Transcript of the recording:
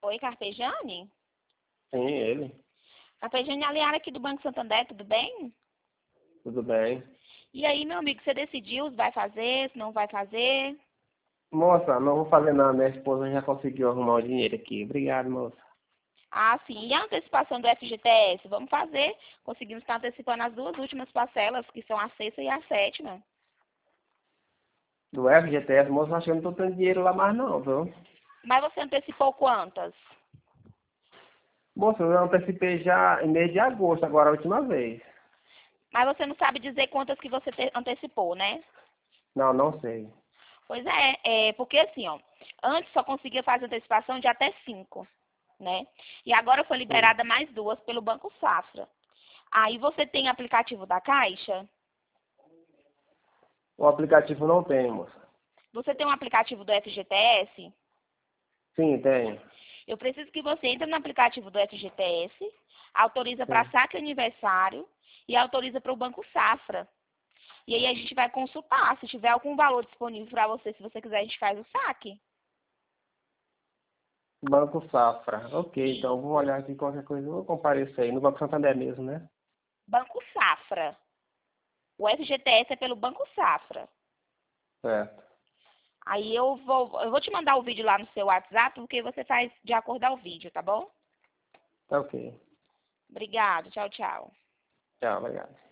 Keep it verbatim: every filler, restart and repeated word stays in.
Oi, Carpejane? Sim, ele. Carpejane, aliada aqui do Banco Santander, tudo bem? Tudo bem. E aí, meu amigo, você decidiu se vai fazer, se não vai fazer? Moça, não vou fazer nada. Minha esposa já conseguiu arrumar o dinheiro aqui. Obrigado, moça. Ah, sim. E a antecipação do F G T S? Vamos fazer. Conseguimos estar antecipando as duas últimas parcelas, que são a sexta e a sétima. Do F G T S, moça, acho que eu não tô tendo dinheiro lá mais não, viu? Mas você antecipou quantas? Moça, eu antecipei já em mês de agosto, agora a última vez. Mas você não sabe dizer quantas que você te- antecipou, né? Não, não sei. Pois é, é, porque assim, ó, antes só conseguia fazer antecipação de até cinco, né? E agora foi Sim. liberada mais duas pelo Banco Safra. Aí você tem aplicativo da Caixa? O aplicativo não tem, moça. Você tem um aplicativo do F G T S? Sim, tenho. Eu preciso que você entre no aplicativo do F G T S, autoriza para Sim. saque aniversário e autoriza para o Banco Safra. E aí a gente vai consultar. Se tiver algum valor disponível para você, se você quiser, a gente faz o saque. Banco Safra. Ok, então E vou olhar aqui qualquer coisa. Eu vou comparecer aí no Banco Santander mesmo, né? Banco Safra. O F G T S é pelo Banco Safra. Certo. Aí eu vou, eu vou te mandar o vídeo lá no seu WhatsApp, porque você faz de acordo ao vídeo, tá bom? Tá ok. Obrigado. Tchau, tchau. Tchau, obrigado.